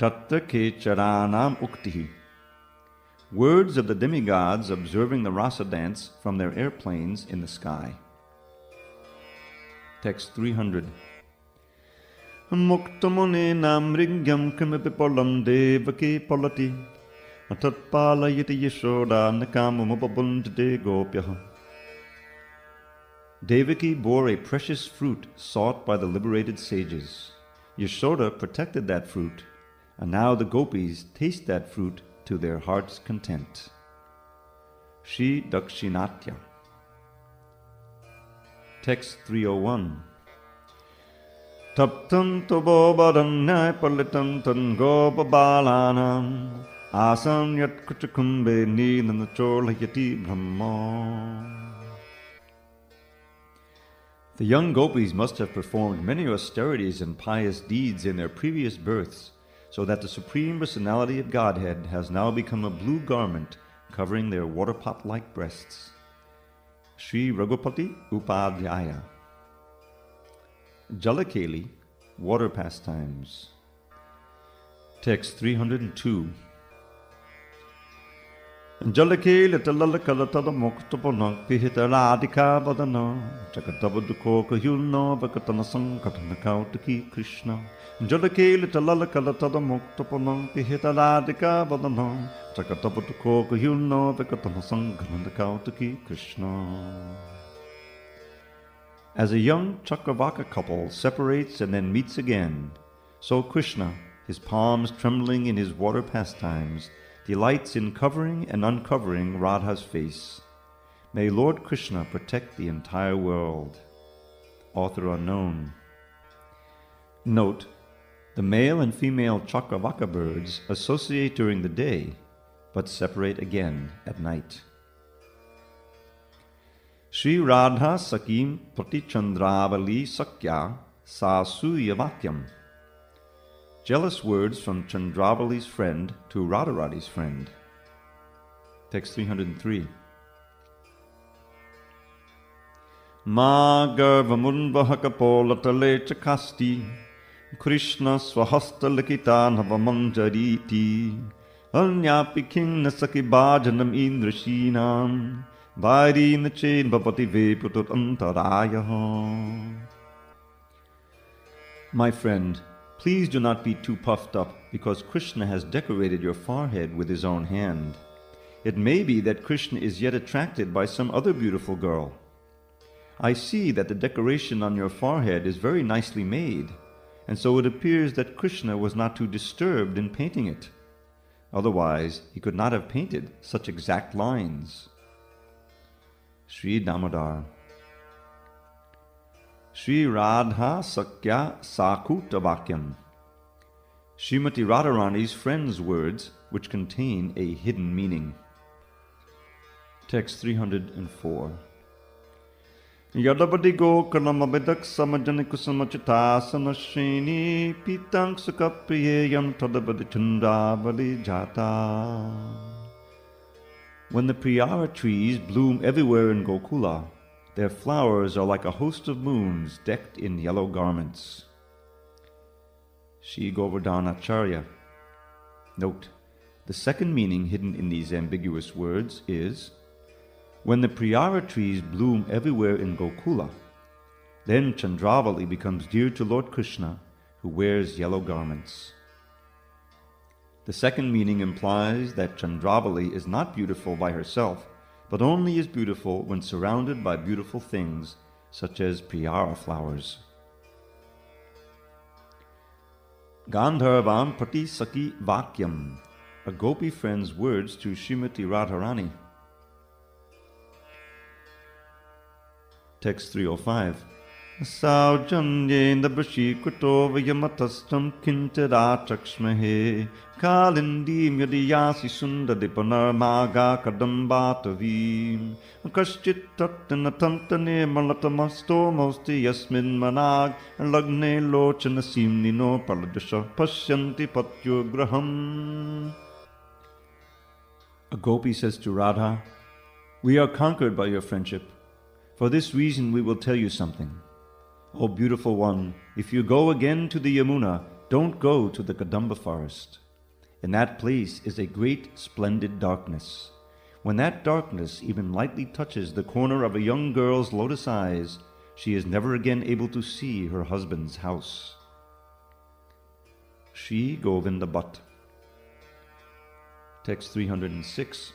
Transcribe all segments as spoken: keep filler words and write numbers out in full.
Tatta ke charanam uktihi. Words of the demigods observing the rasa dance from their airplanes in the sky. Text three hundred. Muktamune namrigyam kamipipolam devaki polati atatpalayati yashoda nakamamupabundade gopyaha. Devaki bore a precious fruit sought by the liberated sages. Yashoda protected that fruit, and now the gopis taste that fruit to their heart's content. Shri Dakshinatya. Text three oh one. Taptam tobo badannai palitam tan gopa balanam asam yat kuchakumbe nilanacholayati brahma. The young gopis must have performed many austerities and pious deeds in their previous births, so that the Supreme Personality of Godhead has now become a blue garment covering their waterpot-like breasts. Sri Raghupati Upadhyaya. Jalakeli, water pastimes. Text three hundred two. Jalakeli talalakalatada moktapanak pihita radika badana chakatabadukoka yulno vakatana sankatana kautaki Krishna. Jalakeli talalakalatada moktapanak pihita radika badana chakatabadukoka yulno vakatana sankatana kautaki Krishna. As a young Chakravaka couple separates and then meets again, so Krishna, his palms trembling in his water pastimes, delights in covering and uncovering Radha's face. May Lord Krishna protect the entire world. Author unknown. Note, the male and female Chakravaka birds associate during the day, but separate again at night. Sri Radha Sakim Pratichandravali Sakya Sasuyavakyam. Jealous words from Chandravali's friend to Radharani's friend. Text three hundred three. Ma garvamundvahakapolatale chakasti Krishna swahasta likita navamanjariti Anyapi king nasaki bhajanam indrashinam Vairi in the chain bhavati veputut antaraya. My friend, please do not be too puffed up, because Krishna has decorated your forehead with his own hand. It may be that Krishna is yet attracted by some other beautiful girl. I see that the decoration on your forehead is very nicely made, and so it appears that Krishna was not too disturbed in painting it. Otherwise, he could not have painted such exact lines. Sri Damodar. Sri Radha Sakya Sakutavakyam. Srimati Radharani's friend's words, which contain a hidden meaning. Text three hundred four. Yadavadi gokalamabhidak samajanikusamachitasana shreni pitang sukapriyayam tadavadi chandravali jata. When the Priyara trees bloom everywhere in Gokula, their flowers are like a host of moons decked in yellow garments. Sri Govardhanacharya. Note, the second meaning hidden in these ambiguous words is, when the Priyara trees bloom everywhere in Gokula, then Chandravali becomes dear to Lord Krishna, who wears yellow garments. The second meaning implies that Chandravali is not beautiful by herself, but only is beautiful when surrounded by beautiful things, such as Priyara flowers. Gandharvam Prati Saki Vakyam, a gopi friend's words to Srimati Radharani. Text three oh five. Saujanyendra Brashikuto Vayamatastam Kintara Chakshmahe Kalindim Yadiyasi Sundadipanar Maga Kadambatavim Kashchit Tattanatantane Malatamasto Mosti Yasmin Manag Lagne Lochana Simnino Paladasha Pashyanti Patyo Graham. A gopi says to Radha, "We are conquered by your friendship. For this reason we will tell you something. O beautiful one, if you go again to the Yamuna, don't go to the Kadamba forest. In that place is a great splendid darkness. When that darkness even lightly touches the corner of a young girl's lotus eyes, she is never again able to see her husband's house. Sri Govinda Bhatt. Text three hundred six.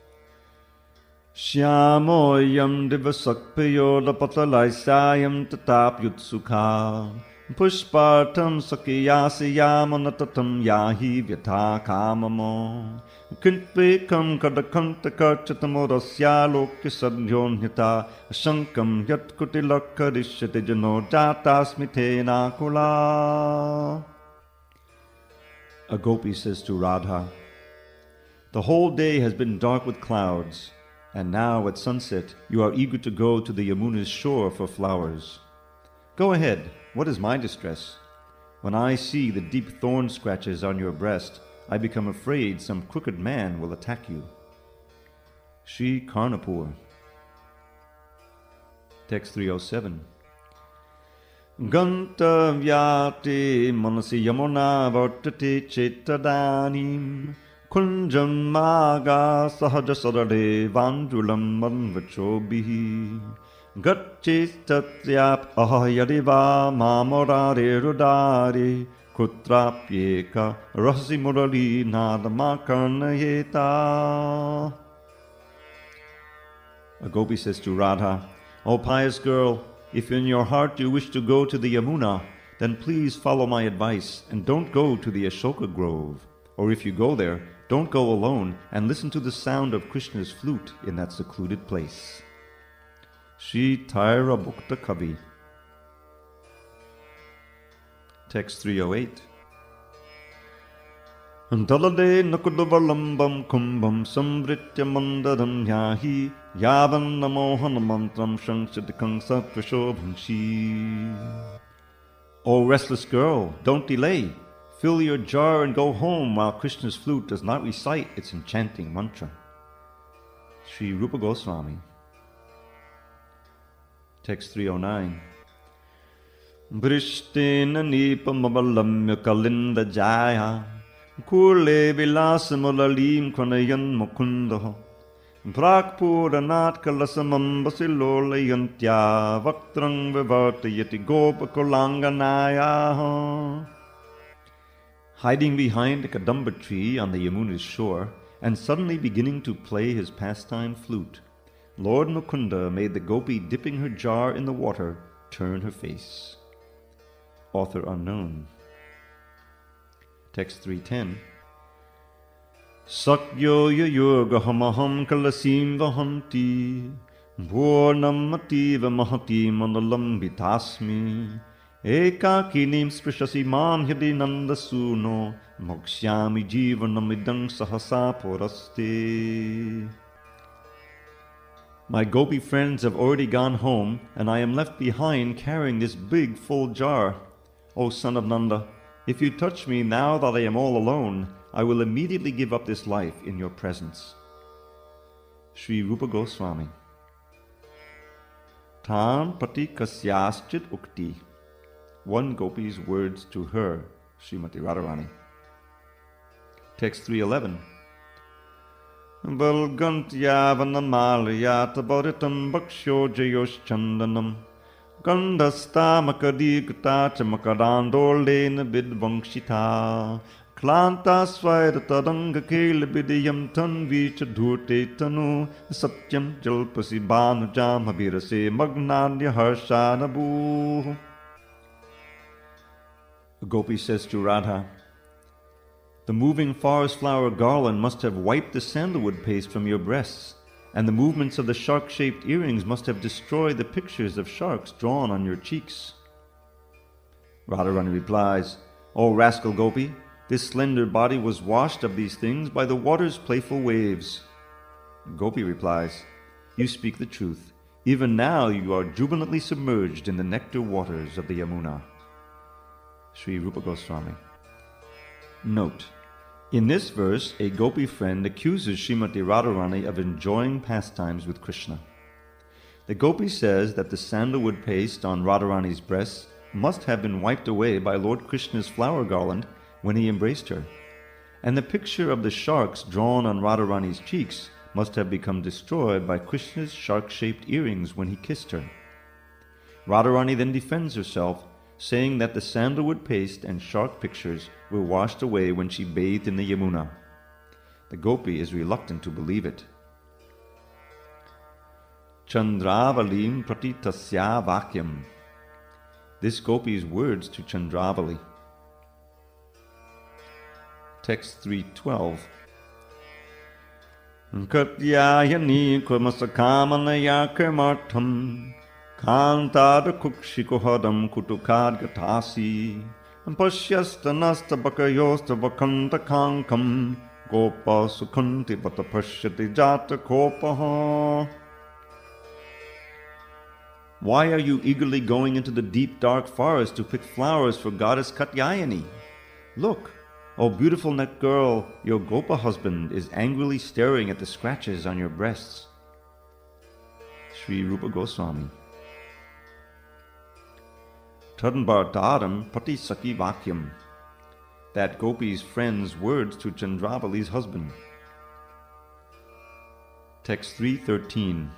Shyamoyam divasakpayo lapatalaisayam tatapyutsukha pushpartam sakyasayamanatatam yahi vyatha kamamo kintpekam kadakantakarchatamorasya lokyasadhyonhita shankam yatkutilakkadishyate jano jatasmitena kula. A gopi says to Radha, the whole day has been dark with clouds, and now at sunset you are eager to go to the Yamuna's shore for flowers. Go ahead, what is my distress? When I see the deep thorn scratches on your breast, I become afraid some crooked man will attack you. Sri Karnapur. Text three oh seven. Ganta vyate manasi yamuna vartate chetadanim kunjam maga sahaja sarade vandulam manvachobihi gatchestatyap ahayadiva mamorare rudare kutrapyeka rasi murali nadamakarnayeta. A gopi says to Radha, O pious girl, if in your heart you wish to go to the Yamuna, then please follow my advice and don't go to the Ashoka Grove. Or if you go there, don't go alone and listen to the sound of Krishna's flute in that secluded place. Sri Taira Bhukta Kavi. Text three oh eight. Dalade nakudavalambam kumbam samvritya mandaram yahi yavan namohana mantram shankshadikang satvashobhanshi. O restless girl, don't delay. Fill your jar and go home while Krishna's flute does not recite its enchanting mantra. Sri Rupa Goswami. Text three oh nine. Brishtena nipamavalamya kalinda jaya Kule vilasamulalim kranayan mukundaha Brakpuranat kalasamam basilolayantya Vaktrang vivartayati gopakulanganaya. Hiding behind a kadamba tree on the Yamuna's shore and suddenly beginning to play his pastime flute, Lord Mukunda made the gopi dipping her jar in the water turn her face. Author unknown. Text three ten. Sakyo yayurgahamaham kalasim vahanti Bhornamativa mahati mandalambitasmi Ekakinim sprishasi mam hridinanda suno Mokshyami jivanamidang sahasa poraste. My gopi friends have already gone home, and I am left behind carrying this big full jar. O son of Nanda, if you touch me now that I am all alone, I will immediately give up this life in your presence. Sri Rupa Goswami. Tam pati kasyaschit ukti. One gopi's words to her, Srimati Radharani. Text three eleven. Valgantyavanamaliyata bharitam bhaksho jayos chandanam Gandhasthamakadikata chamakarandolena vidvangshita Klanta svairtadanga kelabidiyam tanvicha dhurte tanu Satyam jalpasi banujam habirase magnadya harshanabu. A gopi says to Radha, the moving forest flower garland must have wiped the sandalwood paste from your breasts, and the movements of the shark-shaped earrings must have destroyed the pictures of sharks drawn on your cheeks. Radharani replies, O rascal gopi, this slender body was washed of these things by the water's playful waves. Gopi replies, you speak the truth. Even now you are jubilantly submerged in the nectar waters of the Yamuna. Sri Rupa Goswami. Note, in this verse, a gopi friend accuses Srimati Radharani of enjoying pastimes with Krishna. The gopi says that the sandalwood paste on Radharani's breasts must have been wiped away by Lord Krishna's flower garland when he embraced her, and the picture of the sharks drawn on Radharani's cheeks must have become destroyed by Krishna's shark-shaped earrings when he kissed her. Radharani then defends herself, saying that the sandalwood paste and shark pictures were washed away when she bathed in the Yamuna. The gopi is reluctant to believe it. Chandravalim pratitasya vakyam. This gopi's words to Chandravali. Text three twelve. Katyayani kurmasakamanaya karmartham kantad kukshikohadam kutukad gatasi pasyasta bakayosta vakanta kankam gopa sukhanti vata pashyati jata kopaha. Why are you eagerly going into the deep dark forest to pick flowers for goddess Katyayani? Look, O beautiful neck girl, your Gopa husband is angrily staring at the scratches on your breasts. Sri Rupa Goswami. Tadambardadam pratisaki vakyam. That gopi's friend's words to Chandravali's husband. Text three thirteen.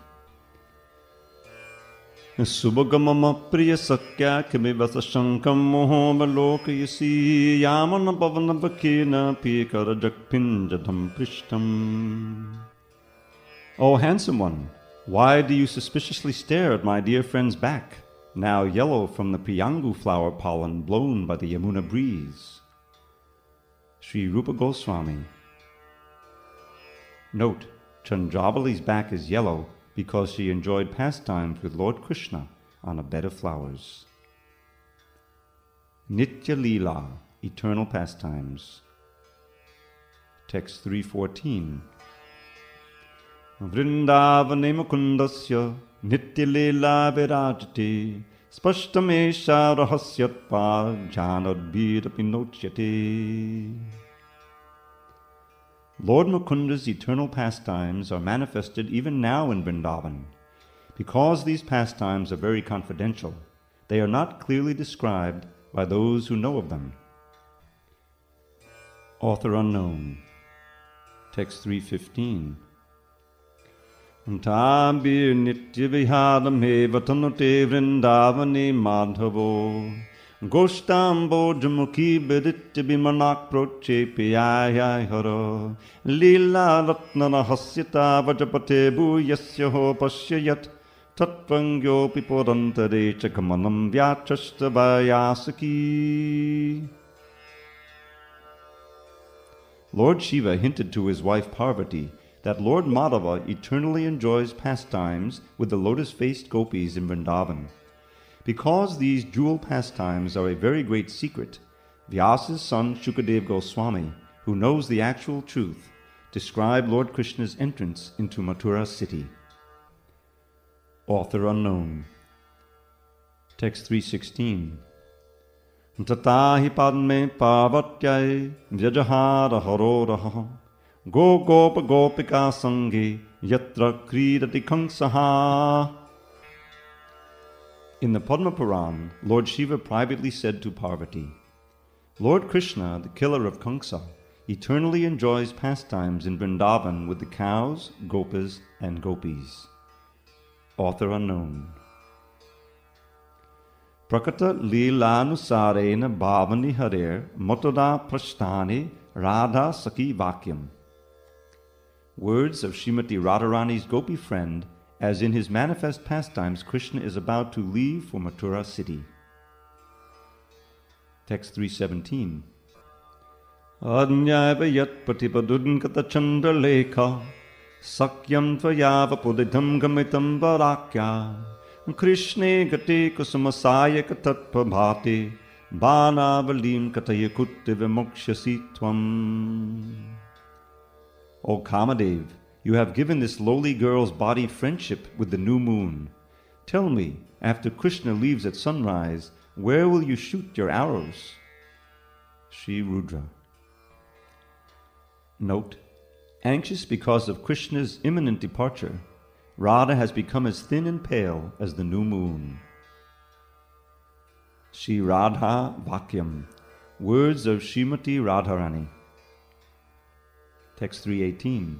Subhagamama priya sakya kimivasa shankam mohomalokayasi yamana pavana vakena pikara jakpinjadam prishtam. O handsome one, why do you suspiciously stare at my dear friend's back, now yellow from the Priyangu flower pollen blown by the Yamuna breeze? Sri Rupa Goswami. Note, Chandravali's back is yellow because she enjoyed pastimes with Lord Krishna on a bed of flowers. Nitya Leela, eternal pastimes. Text three fourteen. Vrindavane mukundasya nitya leela virajate spashtamesha rahasyatpa janadbirapi nochyate. Lord Mukunda's eternal pastimes are manifested even now in Vrindavan. Because these pastimes are very confidential, they are not clearly described by those who know of them. Author unknown. Text three fifteen. Tabir nitya viharam eva tanute vrindavane madhavo Goshtambo jamukhi beditya bimanak proche piyayay hara Lila ratnana hasyata vajapate bhuyasya ho pasyayat Tatvangyo pipodantare chakamanam vyachashta vayasaki. Lord Shiva hinted to his wife Parvati that Lord Madhava eternally enjoys pastimes with the lotus-faced gopis in Vrindavan. Because these jewel pastimes are a very great secret, Vyasa's son Shukadev Goswami, who knows the actual truth, described Lord Krishna's entrance into Mathura city. Author unknown. Text three sixteen. Tatahi padme parvatyai vyajahara haroraha go gopa gopika sange yatra kridati kansaha. In the Padma Puran, Lord Shiva privately said to Parvati, Lord Krishna, the killer of Kamsa, eternally enjoys pastimes in Vrindavan with the cows, gopas, and gopis. Author unknown. Prakata Leelanusarena Bhavani Harer Matada Prasthani Radha Saki Vakyam. Words of Srimati Radharani's gopi friend, as in his manifest pastimes Krishna is about to leave for Mathura city. Text three seventeen. Adnyaiva yat patipadunkata chandra lekha sakyam tvayava pudidham gamitam varakya Krishne gate kusumasaya katatpabhate banavalim kataya kutte vimokshasi tvam. O Kamadev, you have given this lowly girl's body friendship with the new moon. Tell me, after Krishna leaves at sunrise, where will you shoot your arrows? Sri Rudra. Note, anxious because of Krishna's imminent departure, Radha has become as thin and pale as the new moon. Sri Radha Vakyam. Words of Srimati Radharani. Text three eighteen.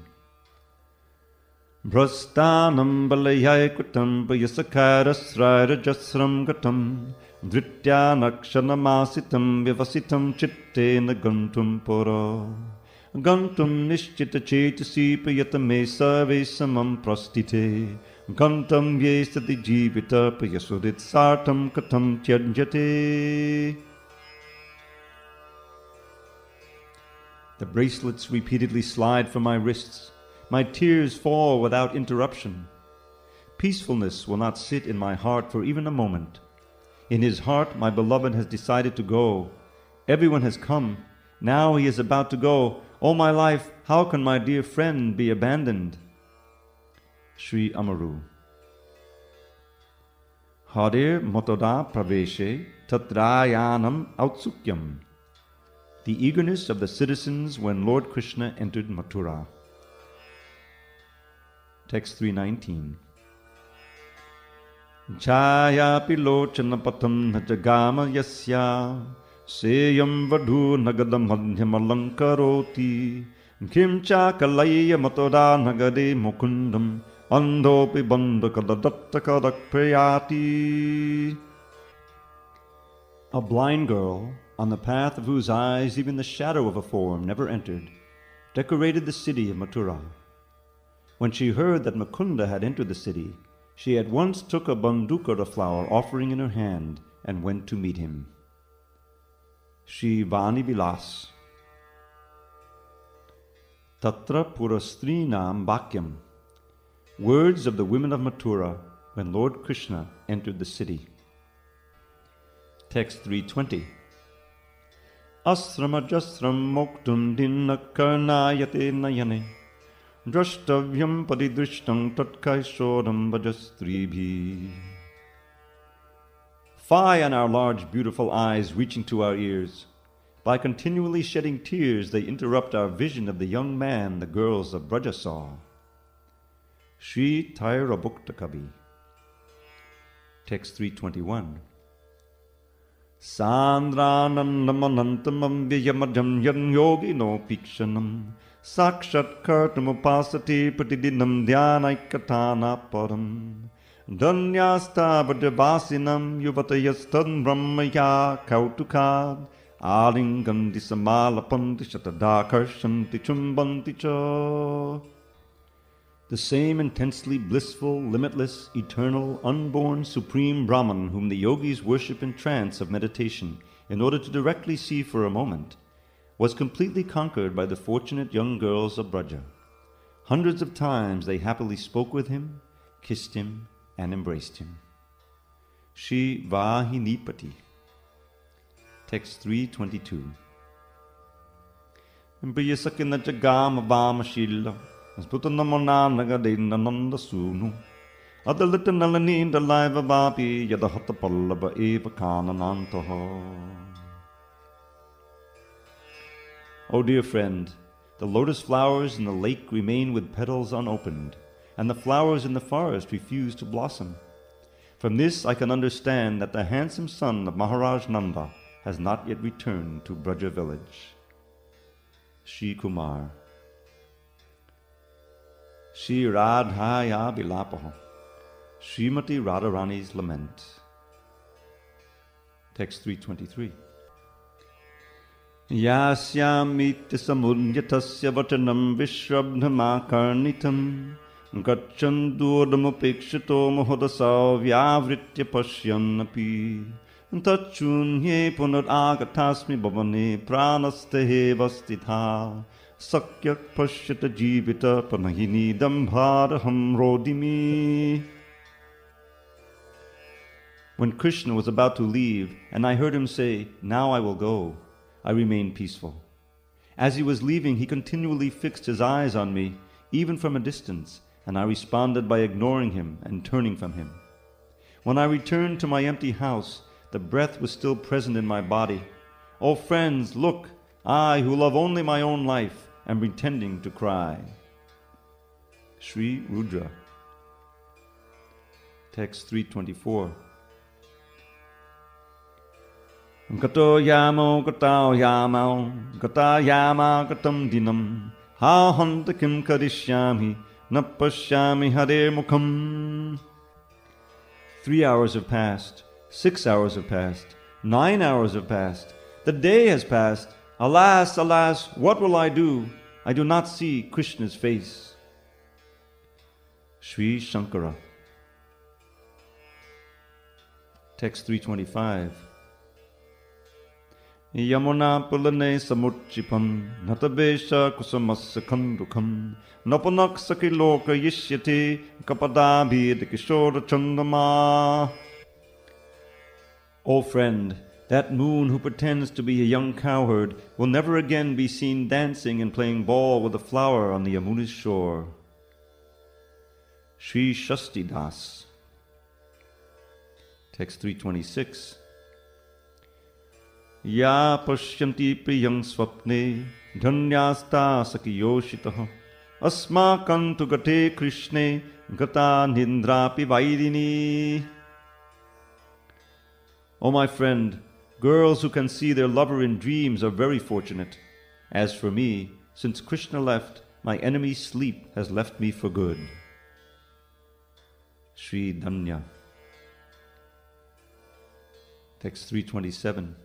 Brastanam balayai kutam payasakharasrairajasram gatam dritya nakshanamasitam vivasitam chitte nagantum poro gantum nishchita chetasi payatame sarve samam prastite gantam yesati jivita payasudit sartam katam tyajate. The bracelets repeatedly slide from my wrists. My tears fall without interruption. Peacefulness will not sit in my heart for even a moment. In his heart, my beloved has decided to go. Everyone has come. Now he is about to go. All my life, how can my dear friend be abandoned? Sri Amaru. Harir matoda praveshe tatrayanam autsukyam. The eagerness of the citizens when Lord Krishna entered Mathura. Text three nineteen. Chaya pilochana patam najagama yasya seyam vadhu nagadam madhyamalankaroti kimcha kalaya matoda nagade mukundam andhopi bandakadadattakadak prayati. A blind girl, on the path of whose eyes even the shadow of a form never entered, decorated the city of Mathura. When she heard that Mukunda had entered the city, she at once took a bandukara flower offering in her hand and went to meet him. Sri Vani Vilas. Tatra Purastrinam Bhakyam. Words of the women of Mathura when Lord Krishna entered the city. Text three twenty. Asramajasram moktum dinnakarnayate nayane drashtavyam padidrishtam tatkaishoram vajastribhi. Fie on our large beautiful eyes reaching to our ears. By continually shedding tears they interrupt our vision of the young man the girls of Braja saw. Sri Tairabhukta Kavi. Text three twenty-one. Sandranandamanantamam vyamadhyam yan yogi no pikshanam sakshat kartamupasati patidinam dhyanaikatana param dhanyasta vajavasinam yuvatayastan brahmaya kautukad alingam disamalapanti shatadakarsanti chumbanti cha. The same intensely blissful, limitless, eternal, unborn, supreme Brahman whom the yogis worship in trance of meditation in order to directly see for a moment, was completely conquered by the fortunate young girls of Braja. Hundreds of times they happily spoke with him, kissed him, and embraced him. Sri Vahinipati. Text three twenty-two. Priyasakina jagama vamashila Sputanamana nagadena nanda sunu Adalita nalani dalaiva vapi yadahata pallava eva kananantaha. O dear friend, the lotus flowers in the lake remain with petals unopened, and the flowers in the forest refuse to blossom. From this I can understand that the handsome son of Maharaj Nanda has not yet returned to Braja village. Sri Kumar. Sri Radhaya Vilapaha. Srimati Radharani's Lament. Text three twenty-three. Yasyamiti samudyatasya vachanam vishrabdhamakarnitam gachandurdamupekshito mahodasa vyavritya pashyanapi tachunye punad agatasmi bhavane pranastehe vastitha sakyak pashyata jivita panahini dambharaham rodimi. When Krishna was about to leave, and I heard him say, "Now I will go," I remained peaceful. As he was leaving, he continually fixed his eyes on me, even from a distance, and I responded by ignoring him and turning from him. When I returned to my empty house, the breath was still present in my body. "Oh friends, look, I, who love only my own life, am pretending to cry." Sri Rudra. Text three twenty-four. Gato yamo gatao yamo gata yama gatam dinam ha hanta kim karishyami napashyami hare mukham. Three hours have passed, six hours have passed, nine hours have passed, the day has passed. Alas, alas, what will I do? I do not see Krishna's face. Sri Shankara. Text three twenty-five. Yamuna pulane samuchipam natabesha kusamasya khandukam napanak sakiloka yishyate kapadabhid kishora chandama. O friend, that moon who pretends to be a young cowherd will never again be seen dancing and playing ball with a flower on the Yamuna's shore. Sri Shastidas. Text three twenty-six. Ya pashyanti priyang swapne dhanyasta sakiyoshitaha asmakan tu gate krishne gata nindrapi vaidini. O my friend, girls who can see their lover in dreams are very fortunate. As for me, since Krishna left, my enemy's sleep has left me for good. Sri Danya. Text three twenty-seven.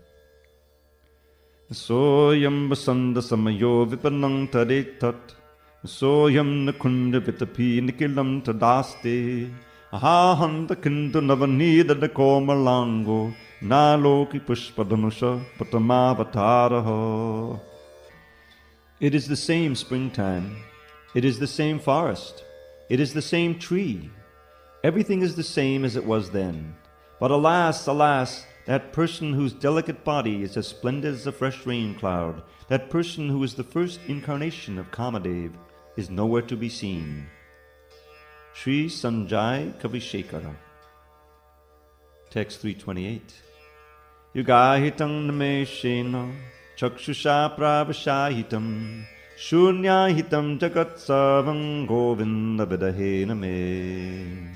Soyam basanda samayo vipanang taretat soyam nakunda vitapi nikilam tadaste ahahanta kintu navanida de komalango naloki pushpadanusha patamavataraha. It is the same springtime. It is the same forest. It is the same tree. Everything is the same as it was then. But alas, alas, that person whose delicate body is as splendid as a fresh rain cloud, that person who is the first incarnation of Kamadev, is nowhere to be seen. Sri Sanjay Kavishekara. Text three twenty-eight. Yugahitam nameshena chakshusha pravashahitam shunyahitam jagat sarvam govinda vidahena me.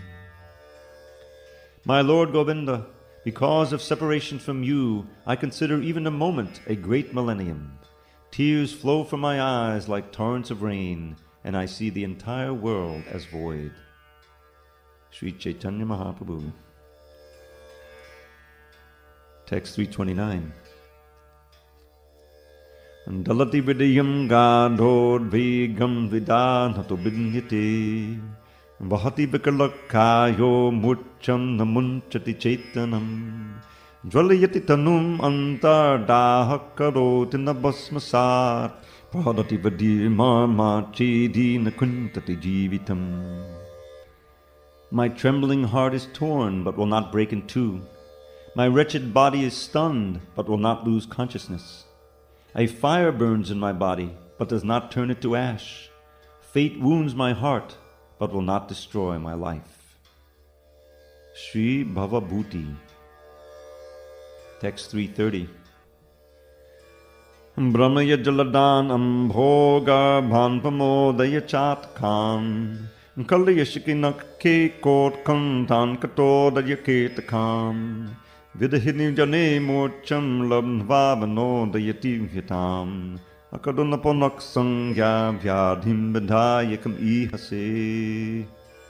My Lord Govinda, because of separation from you, I consider even a moment a great millennium. Tears flow from my eyes like torrents of rain, and I see the entire world as void. Sri Chaitanya Mahaprabhu. Text three twenty-nine. Dalati vidiyam gadhod vigam vidanato binyate Vahati vikalakayo murcham namunchati chaitanam Jwalayati tanum antar dahakaroti nabasmasat Pradati vadima chedi nakuntati jivitam. My trembling heart is torn but will not break in two. My wretched body is stunned but will not lose consciousness. A fire burns in my body but does not turn it to ash. Fate wounds my heart but will not destroy my life. Sri Bhavabhuti. Text three thirty. Brahmaya jaladan ambhoga bhanpamodaya chatkam kalyashikinak ke kot kantan katodaya ketakam vidahini jane morcham labnvabhanodayati hitam akadunaponak sangya vyadhim vidhayakam ihase.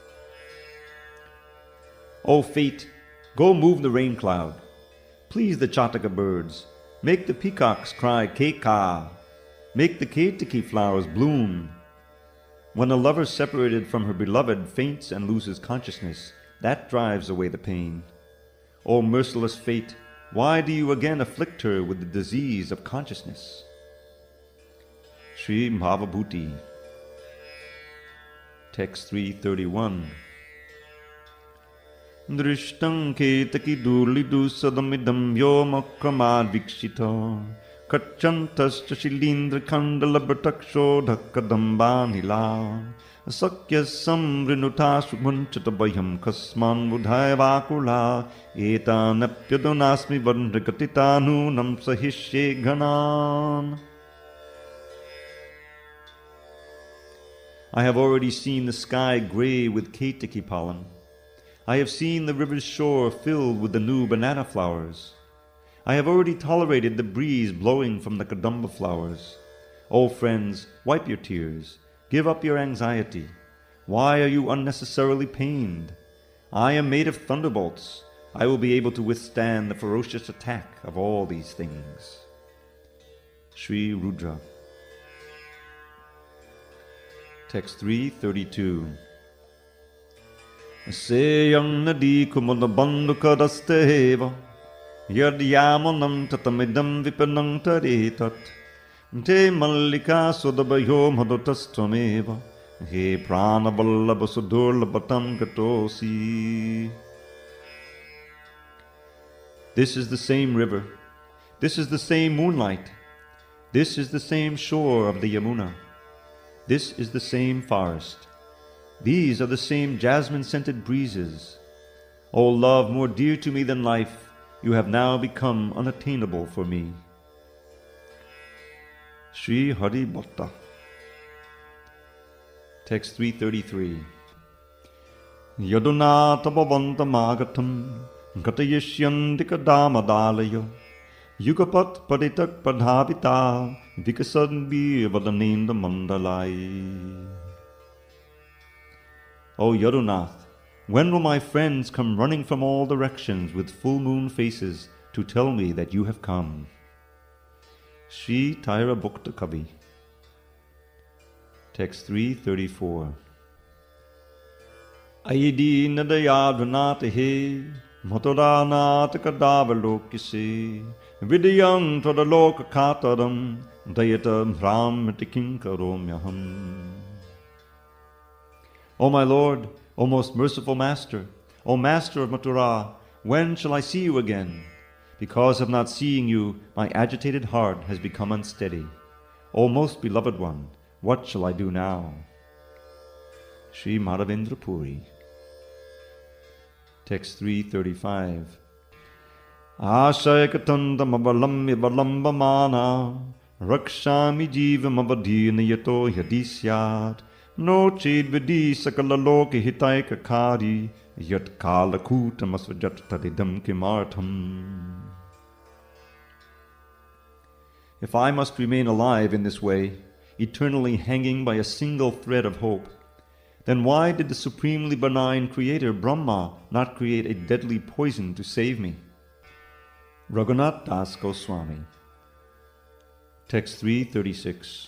O fate, go move the rain cloud. Please the Chataka birds. Make the peacocks cry Keka. Make the Ketaki flowers bloom. When a lover separated from her beloved faints and loses consciousness, that drives away the pain. O merciless fate, why do you again afflict her with the disease of consciousness? Sri Bhavabhuti. Text three thirty-one. Drishtam ketaki durlidu sadamidam yomakramad vikshita kachantascha shilindra kandala brataksho dhakkadambanila sakya samrinuta sukmunchata bayam kasman budhaya vakula etanapyadonasmi vandrikatitanu nam sahishye ghanan. I have already seen the sky gray with Ketaki pollen. I have seen the river's shore filled with the new banana flowers. I have already tolerated the breeze blowing from the kadamba flowers. O friends, wipe your tears. Give up your anxiety. Why are you unnecessarily pained? I am made of thunderbolts. I will be able to withstand the ferocious attack of all these things. Sri Rudra. Text three thirty-two. Seyang nadi kumunabandukadasteva Yad yamanam tatamidam vipanam taretat Te mallika sudabayo madhutastameva He pranavallabha sudurlabatam gatosi. This is the same river. This is the same moonlight. This is the same shore of the Yamuna. This is the same forest. These are the same jasmine-scented breezes. O love more dear to me than life, you have now become unattainable for me. Sri Hari Bhatta. Text three thirty-three. Yaduna tabhavantamagatam Gatayishyanti kadamadalayo Yugapat paritak padhavita Vikasadbi vadanenda mandalai. O Yadunath, when will my friends come running from all directions with full moon faces to tell me that you have come? Sri Taira Bhukta Kavi. Text three thirty-four. Ayidi nadayadvanate he Matodanat kadavalokise Vidyam tadaloka kataram Dayatam brahmatikin karomyaham. O my Lord, O most merciful Master, O Master of Mathura, when shall I see you again? Because of not seeing you, my agitated heart has become unsteady. O most beloved one, what shall I do now? Sri Madhavendra Puri. Text three thirty-five. Ashayakatandam avalamya valambamana Rakshami jivam avadhina yato yadisyat No chid vidi sakala loki hitaika kari Yat kala kutam asvajat tadidam kimartham. If I must remain alive in this way, eternally hanging by a single thread of hope, then why did the supremely benign Creator Brahma not create a deadly poison to save me? Raghunath Das Goswami. Text three thirty-six.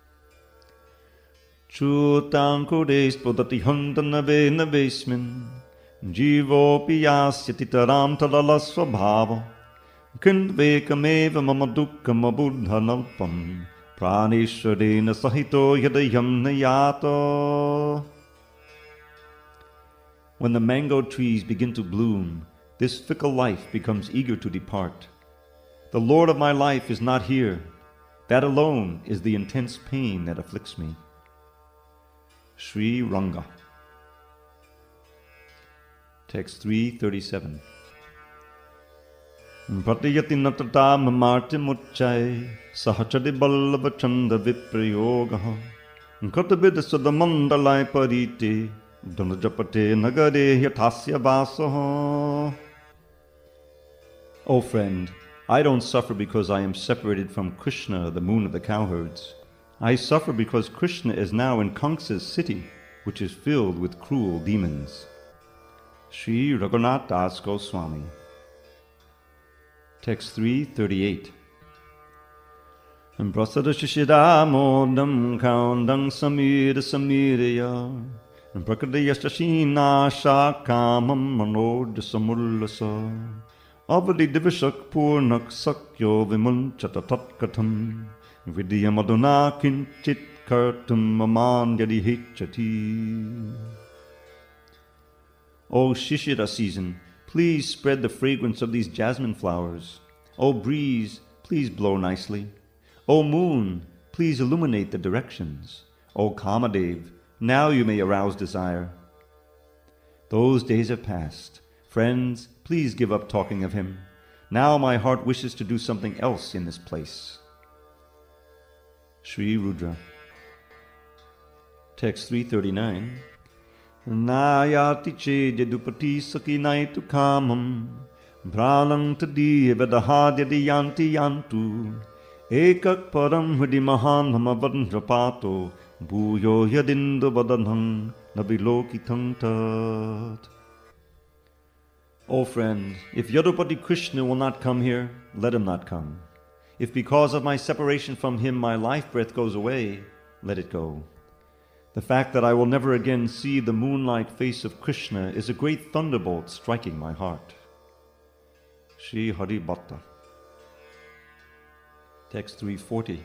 Chutam kodes podati hantanave navesmin Jivo piyasyatitaram talala svabhava Kindvekameva mama dukkam abuddhanalpam Pranishradena sahito yadayam nayato. When the mango trees begin to bloom, this fickle life becomes eager to depart. The Lord of my life is not here. That alone is the intense pain that afflicts me. Sri Ranga. Text three thirty-seven. Pratiyati natata mamarti muchai Sahachadi ballava chanda viprayogaha Katabida sadamandalai parite Dhanajapate nagare yatasya vasaha. O friend, I don't suffer because I am separated from Krishna, the moon of the cowherds. I suffer because Krishna is now in Kamsa's city, which is filled with cruel demons. Sri Raghunath Das Goswami. Text three thirty-eight. Prasada shishidamodam kaundam samira samiraya Prakadaya shashina shakamam manodya samullasa Avadi divishak purnak sakyo vimunchata tatkatham Vidyamaduna kinchit kartum maman yadi hichati. O Shishira season, please spread the fragrance of these jasmine flowers. O breeze, please blow nicely. O moon, please illuminate the directions. O Kamadev, now you may arouse desire. Those days have passed. Friends, please give up talking of him. Now my heart wishes to do something else in this place. Sri Rudra. Text three thirty-nine. Nayati che dedupati sakinaitu kamam Pranam tadi vedahadya yanti yantu ekak param hidi mahan hamavadnrapato bhuyo yadindu vadanham nabilokitang tat. O friend, if Yadupati Krishna will not come here, let him not come. If because of my separation from him my life breath goes away, let it go. The fact that I will never again see the moon-like face of Krishna is a great thunderbolt striking my heart. Sri Hari Bhatta. Text three forty.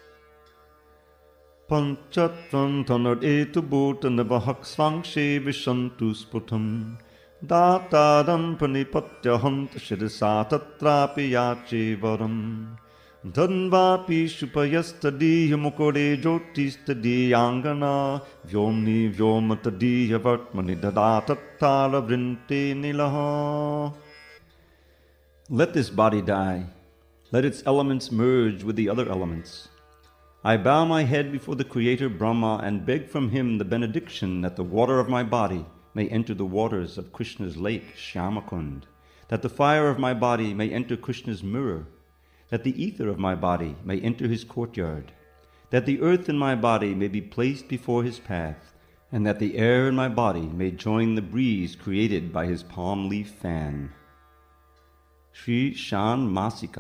Panchatvan tanad etu bhuta navahak svangshe vishantu sputam dataram pranipatya shirisa tatrapi yache varam dhanvapi shupayastadiya mukore jyotistadiya angana vyomni vyomatadiya vartmani dadatattara vrinte nilaha. Let this body die. Let its elements merge with the other elements. I bow my head before the Creator Brahma and beg from him the benediction that the water of my body may enter the waters of Krishna's lake, Shyamakund, that the fire of my body may enter Krishna's mirror, that the ether of my body may enter his courtyard, that the earth in my body may be placed before his path, and that the air in my body may join the breeze created by his palm leaf fan. Sri Shan Masika.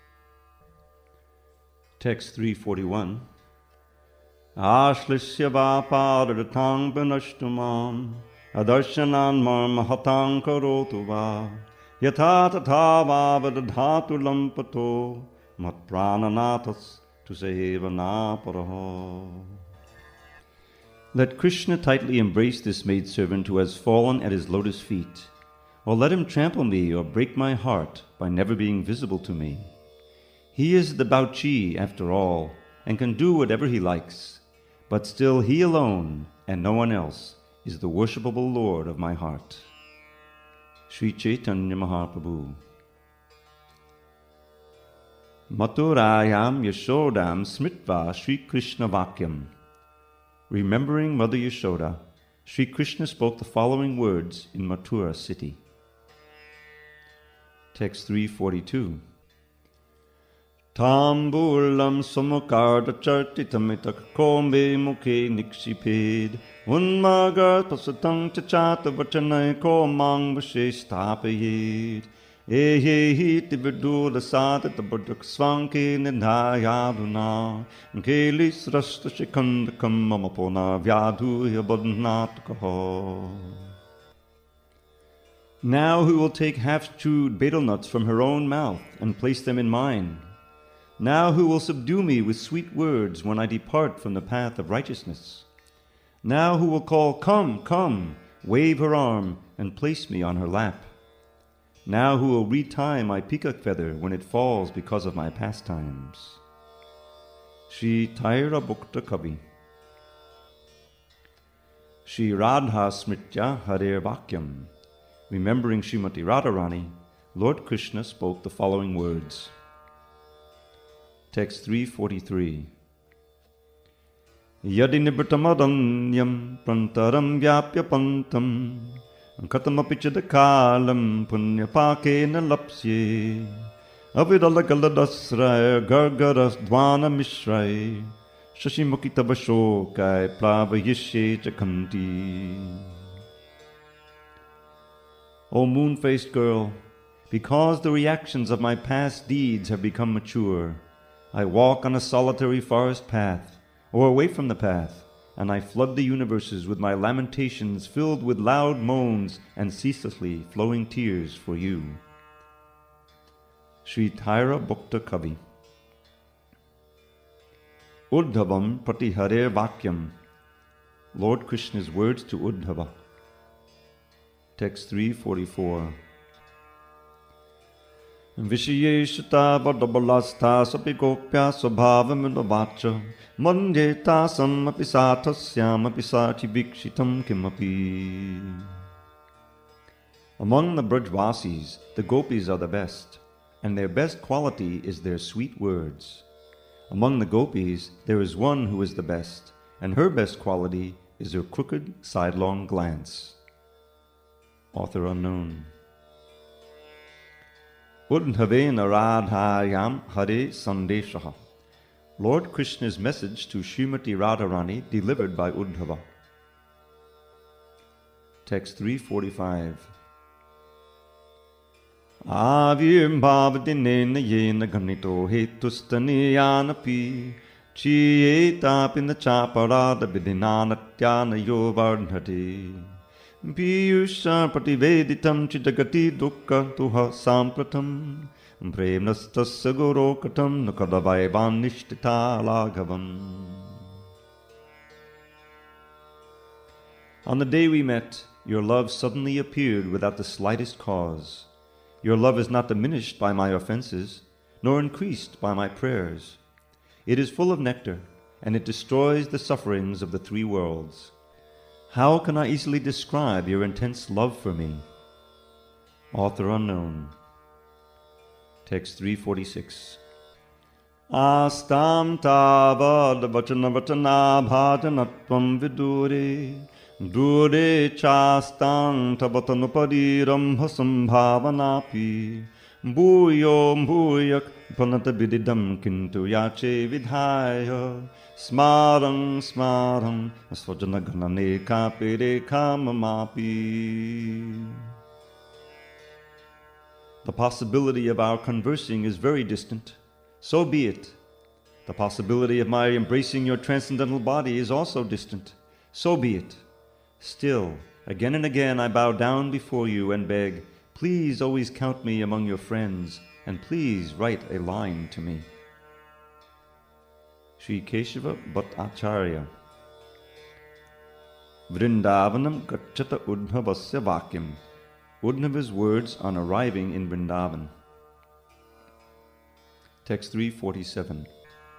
Text three forty-one. Ashlishya vaparadhatang banashtumam adarshanan marmahatang karotu va yatha tatha vavadadhatu lampato mat prananathas tusevana. Let Krishna tightly embrace this maidservant who has fallen at his lotus feet, or let him trample me or break my heart by never being visible to me. He is the Bauchi, after all, and can do whatever he likes, but still he alone, and no one else, is the worshipable Lord of my heart. Sri Chaitanya Mahaprabhu. Mathurayam Yashodam Smitva Sri Krishna Vakyam. Remembering Mother Yashoda, Sri Krishna spoke the following words in Mathura city. Text three forty-two. Tambulam sumukarda chartitamitak kombe mukhe nikshiped unmagar pasatang chachata vachanai komang vasheshtapayed ehe tividula sadat budak svanke nidhayaduna kelis rasta shikandakam mamapona vyadhu yabadnatkaho. Now who will take half-chewed betel nuts from her own mouth and place them in mine? Now who will subdue me with sweet words when I depart from the path of righteousness? Now who will call, "Come, come," wave her arm, and place me on her lap? Now who will retie my peacock feather when it falls because of my pastimes? Shri Thaira Bhukta Kavi. Shri Radha Smritya Harer Vakyam. Remembering Srimati Radharani, Lord Krishna spoke the following words. Text three forty-three. Yadi nibrtamadanyam prantaram vyapya pantam katamapi chadakalam punyapakena lapsye avidalagaladasraya gargaras dvana mishray shashimukhitabashokai plavayishe chakanti. O moon-faced girl, because the reactions of my past deeds have become mature, I walk on a solitary forest path, or away from the path, and I flood the universes with my lamentations filled with loud moans and ceaselessly flowing tears for you. Sri Thaira Bhukta Kavi. Uddhavam Pratiharer Vakyam. Lord Krishna's words to Uddhava. Text three forty-four. Vishiyeshata vadabalastha sapikopya svabhavamudavacha manjeta samapi sathasyamapi sati vikshitam kimapi. Among the Brajvasis, the gopis are the best, and their best quality is their sweet words. Among the gopis, there is one who is the best, and her best quality is her crooked, sidelong glance. Author unknown. Udhavena Radhayam Hare Sandeshaha. Lord Krishna's message to Srimati Radharani delivered by Uddhava. Text three forty-five. Avir bhavadinena yena ganito hetusthaniyanapi chiyetapina chaparada vidinanatyana yo vardhati piyusha prativeditam chidagati dukkha tuha sampratam premnastasya gorokatam nukadavaivan nishtita laghavam. On the day we met, your love suddenly appeared without the slightest cause. Your love is not diminished by my offenses, nor increased by my prayers. It is full of nectar, and it destroys the sufferings of the three worlds. How can I easily describe your intense love for me? Author unknown. Text three forty-six. Astam tavad vachana vachana bhajanatvam vidure Dure chastan tabatanupari ramhasam bhavanapi Bhuyo bhuyak panata vididam kintu yache vidhaya Smarang smarang svajana ganane kapire kamamapi. The possibility of our conversing is very distant. So be it. The possibility of my embracing your transcendental body is also distant. So be it. Still, again and again I bow down before you and beg, please always count me among your friends, and please write a line to me. Sri Keshava Bhattacharya. Vrindavanam gacchata Uddhavasya vakyam. Uddhava's words on arriving in Vrindavan. Text three forty-seven.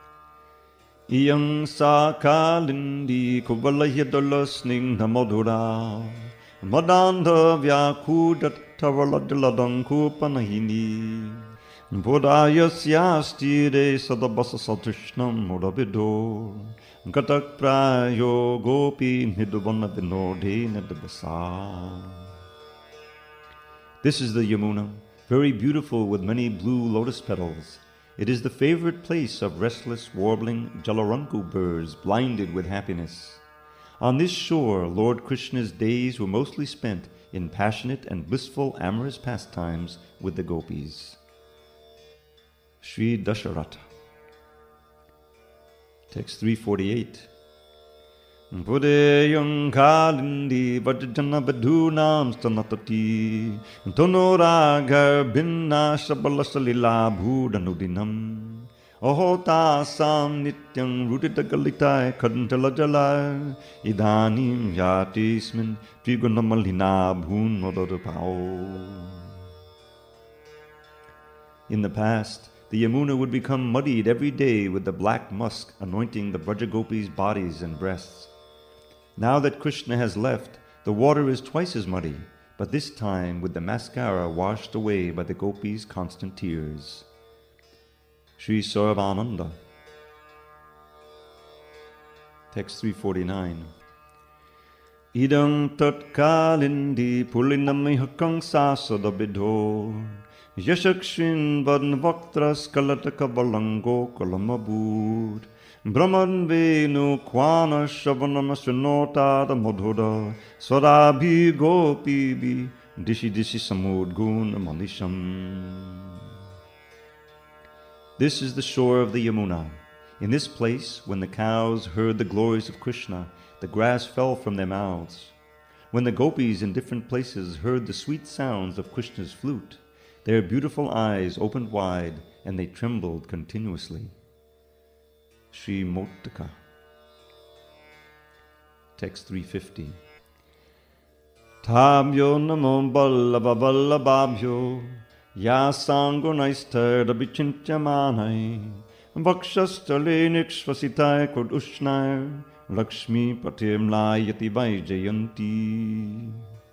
Iyang sa kalindi kuvalayadala sningha madhura madandha vyakudat tavaladiladanku panahini bodhayasyastire sadabasa satishnam mudavido gatak prayo gopi niduvana vinodena devasa. This is the Yamuna, very beautiful with many blue lotus petals. It is the favorite place of restless, warbling Jalaranku birds blinded with happiness. On this shore, Lord Krishna's days were mostly spent in passionate and blissful amorous pastimes with the gopis. Sri Dasharatha. Text three forty-eight. Budeyang kalindi vajjana badhunam stanatati tonoragar binna shabalasalila bhudanudinam ohota sam nityam ruditagalitai kadantalajalai idanim yatismin trigunamalina bhun mododapao. In the past, the Yamuna would become muddied every day with the black musk anointing the Brajagopis' bodies and breasts. Now that Krishna has left, the water is twice as muddy, but this time with the mascara washed away by the gopis' constant tears. Sri Sauravananda. Text three forty-nine. Idam tat kalindi pulinami hakang sasadabidho Yashakshrin vadnvaktras kalataka valango kalamabud Brahman venu kwana shavanama srinota da madhuda Swarabhi gopi bi dishi dishi samudgun manisham. This is the shore of the Yamuna. In this place, when the cows heard the glories of Krishna, the grass fell from their mouths. When the gopis in different places heard the sweet sounds of Krishna's flute, their beautiful eyes opened wide and they trembled continuously. Sri Mottaka. Text three fifty. Tabhyo namo ballabha ballabhabhyo yasangunaisthar abhichintyamanai vakshastale nikshvasitai kudushnair Lakshmi patim layati vaijayanti.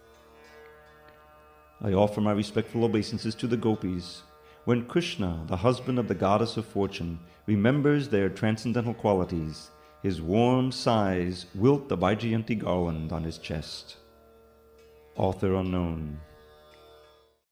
I offer my respectful obeisances to the gopis. When Krishna, the husband of the goddess of fortune, remembers their transcendental qualities, his warm sighs wilt the Vaijayanti garland on his chest. Author unknown.